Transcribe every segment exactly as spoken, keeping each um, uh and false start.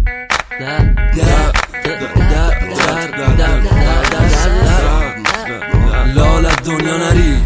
لالت دنیا نری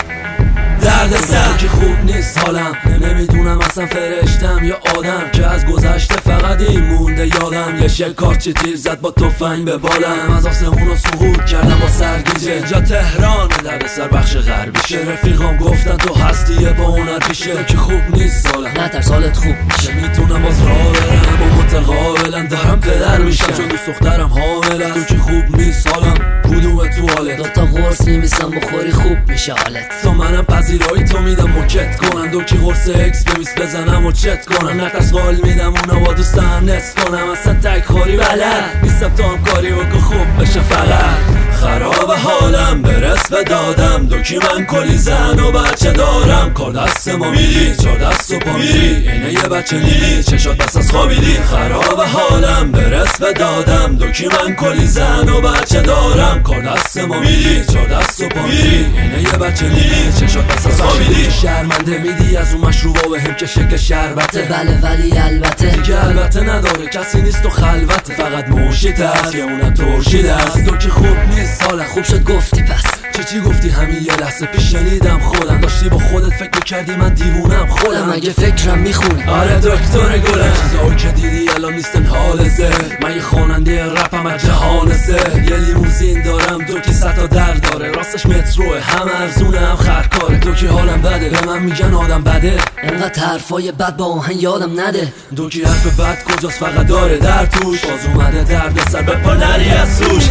درد سر که خوب نیست حالم، نمیدونم اصلا فرشتم یا آدم که از گذشته فقط این مونده یادم. یه شکار چی تیر زد با تفنگ به بالم، از آسمون رو سقوط کردم با سرگیجه. جا تهران درد سر بخش غربیشه، رفیقام گفتن تو هستیه با هنر پیشه که خوب نیست حالم. نه تر سالت خوب میشه، میتونم باز راه برم با متقابلا دارم پدر میشم چون دوست دخترم حامل است. تو که خوب نیست حالم، کدوم تو حالت؟ دوتا قرص میمیسم بخوری خوب میشه حالت. تا منم پذیرایی تو میدم موکت کنن، دو کی قرص اکس بمیس بزنم و چت کنن. نقص قال میدم اونا با دوستم نس کنم، اصلا تک خوری بلد نیستم تا هم کاری بکن خوب بشه فقط. خراب حالم برس به دادم، دو کی من کلی زن و بچه دارم. کار دست ما میری چار دست و پا میری، اینه یه بچه نیلی چشات بس از خوابیدی. خراب حالم برس به دادم، دو کی من کلی زن و بچه دارم. کار دست ما میری چار دست و پا میری، اینه یه بچه نیلی چشات بس از خوابیدی. شرمنده میدی از اون مشروبا به هم که شکل شربته. بله ولی البته دیگه البته نداره، کسی نیست و خلوته، فقط موشیت هست که اونم ترشید است. تو که خوب نیست حالا خوب شد گفتی پس چی چی گفتی همین یه لحظه پیش شنیدم خودم. داشتی با خودت فکر میکردی من دیوونم خودم. مگه فکرم میخونی؟ آره دکتر گلم، چیزایی که دیدی الان نیستن حالزه. من یه خواننده رپم از جهان سه، یه لیموزین دارم دو کی صد تا در داره. راستش متروه هم ارزونه هم خرکاره. تو که حالم بده به من میگن آدم بده، انقدر حرفای بد با آهن یادم نده. دو کی حرف بد کجاست فقط داره در توش، باز اومده درد سر به پا نری از سوش.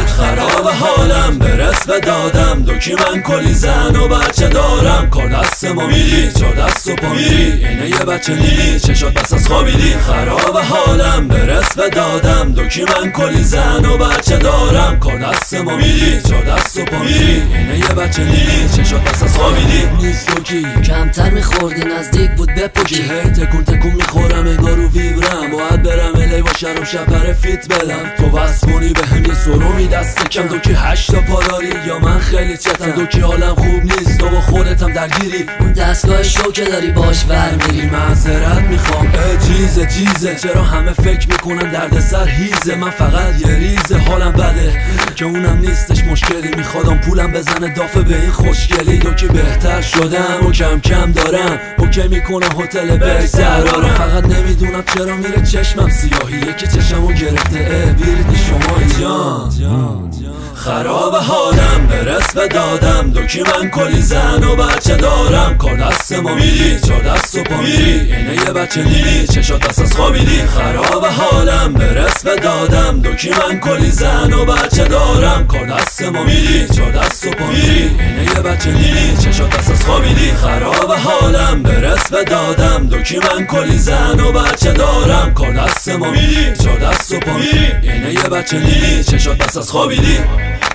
خراب حالم برس به دادم، دو کی من کلی زن و بچه دارم. کار دست ما میری چار دست و پا میری، اینه یه بچه نیلی چشات بس از خوابیدی. خراب حالم برس به دادم، دو کی من کلی زن و بچه دارم. کار دست ما میری چار دست و پا میری، اینه یه بچه نیلی چشات بس از خوابیدی. نیست تو کی کمتر میخوردی نزدیک بود بپوکی، هی تکون تکون میخورم انگار رو ویبرم. باید برم الی با شرم شپر فیت بدم، تو وصل کنی به هم یه سرومی دست کم. دو کی هشتا پا داری یا من خیلی چتم، دو کی حالم خوب نیست تو با خودتم درگیری. اون دستگاه شو که داری باش ور میری. معذرت میخوام چیزه چیزه، چرا همه فکر میکنن درد سر هیزه. من فقط یه ریزه حالم بده که اونم نیستش مشکلی. میخوادم پولم بزنه دافه به این خوشگلی. دو کی بهتر شدم و کم کم دارم اوکی میکنم هتل بگذرارم. فقط نمیدونم چرا میره چشمم سیاهی، یکی چشمو گرفته اه بیردی شما جان. خراب حالم برس به دادم، دو کی من کلی زن و بچه دارم. کار دست ما میری چار دست و پا میری، اینه یه بچه نیلی چشات بس از خوابیدی. خراب حالم برس به دادم، دو کی من کلی زن و بچه دارم. کار دست ما میری چار دست و پا میری، اینه یه بچه نیلی چشات بس از خوابیدی. خراب حالم برس به دادم، دو کی من کلی زن و بچه دارم. کار دست ما میری چار دست و پا میری، اینه یه بچه نیلی چشات بس از خوابیدی.